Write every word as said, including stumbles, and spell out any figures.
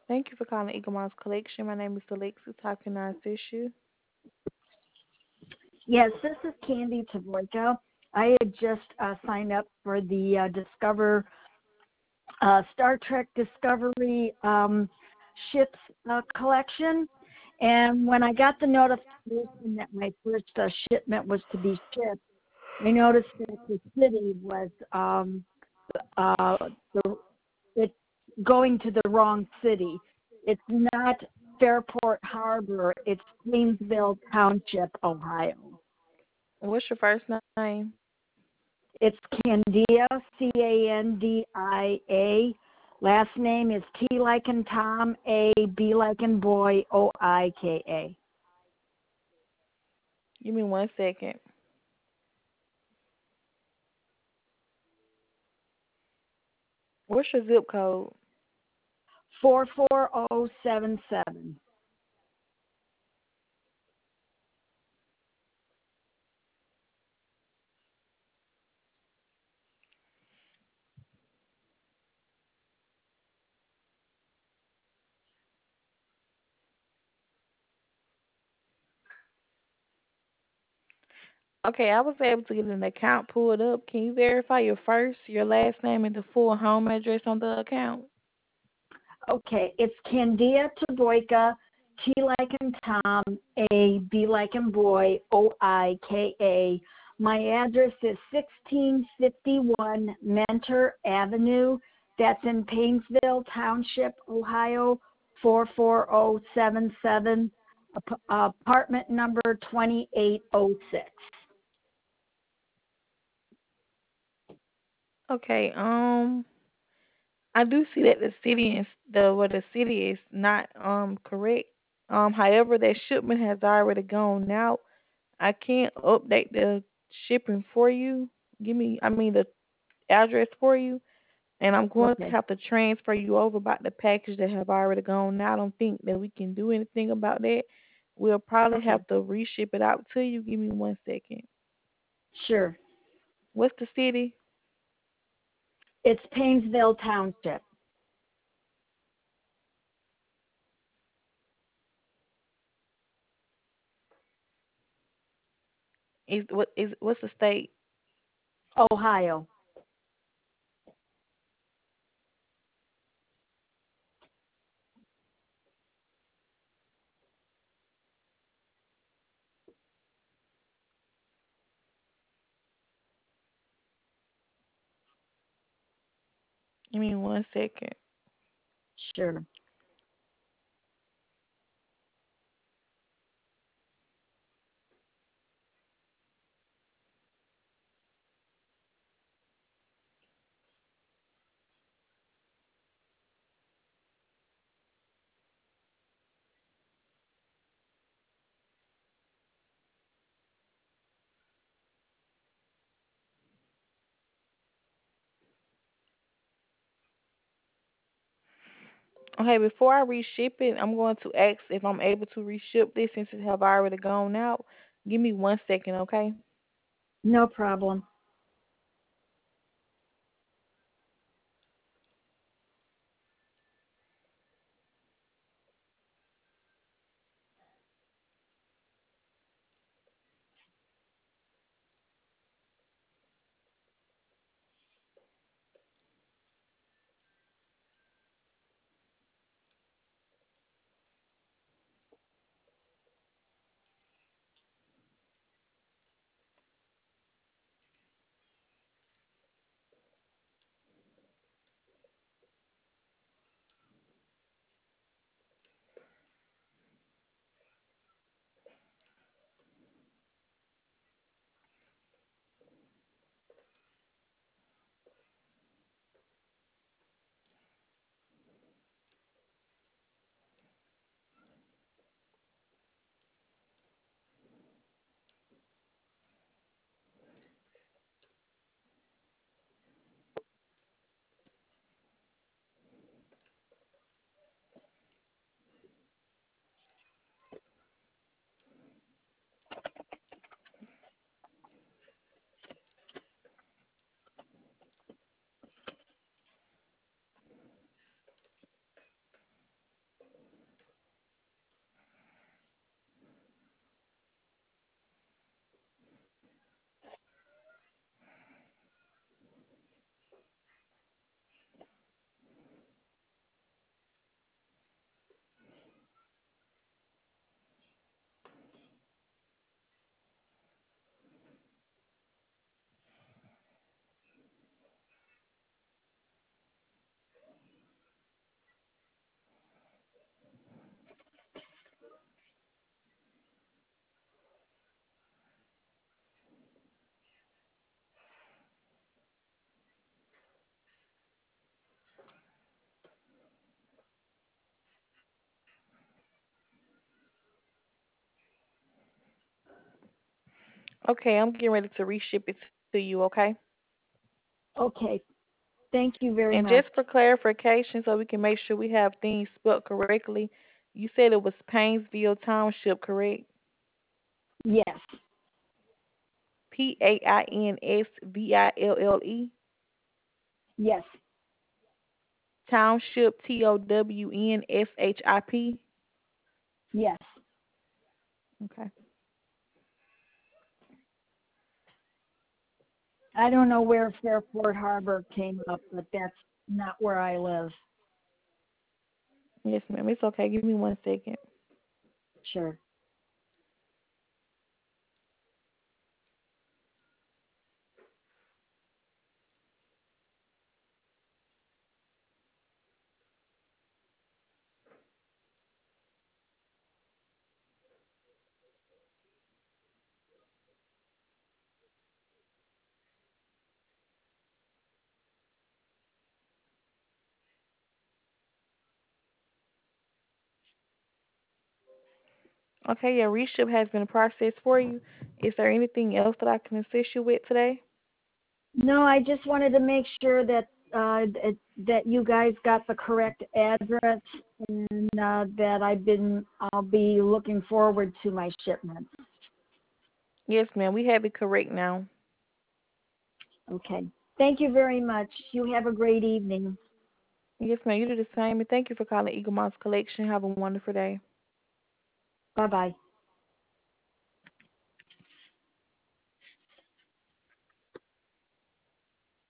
Thank you for calling Eagle Mouse Collection. My name is Alexis. How can I assist you? Yes, this is Candy Tavoyko. I had just uh, signed up for the uh, Discover uh, Star Trek Discovery um, ships uh, collection, and when I got the notification that my first uh, shipment was to be shipped, I noticed that the city was um, uh, the, it's going to the wrong city. It's not Fairport Harbor. It's Painesville Township, Ohio. What's your first name? It's Candia, C A N D I A. Last name is T like in Tom, A, B like in boy, O I K A. Give me one second. What's your zip code? four four zero seven seven. Okay, I was able to get an account pulled up. Can you verify your first, your last name, and the full home address on the account? Okay, it's Candia Taboyka, T like in Tom, A, B like in boy, O I K A. My address is sixteen fifty-one Mentor Avenue. That's in Painesville Township, Ohio, four four zero seven seven, apartment number twenty-eight oh six. Okay, um, I do see that the city is the where the city is not um correct. Um, however, that shipment has already gone out. I can't update the shipping for you. Give me, I mean, the address for you, and I'm going to Okay, have to transfer you over about the package that have already gone out. I don't think that we can do anything about that. We'll probably okay, have to reship it out to you. Give me one second. sure. What's the city? It's Painesville Township. Is what is what's the state? Ohio. Give me one second. Sure. Okay, before I reship it, I'm going to ask if I'm able to reship this since it have already gone out. Give me one second, okay? No problem. Okay, I'm getting ready to reship it to you, okay? Okay. Thank you very And much. just for clarification, so we can make sure we have things spelled correctly, you said it was Painesville Township, correct? Yes. P A I N S V I L L E. Yes. Township, T O W N S H I P. Yes. Okay. I don't know where Fairport Harbor came up, but that's not where I live. Yes, ma'am. It's okay. Give me one second. Sure. Okay, your reship has been processed for you. Is there anything else that I can assist you with today? No, I just wanted to make sure that uh, that that you guys got the correct address and uh, that I've been I'll be looking forward to my shipment. Yes, ma'am. We have it correct now. Okay. Thank you very much. You have a great evening. Yes, ma'am. You do the same. And thank you for calling Eagle Moss Collection. Have a wonderful day. Bye bye.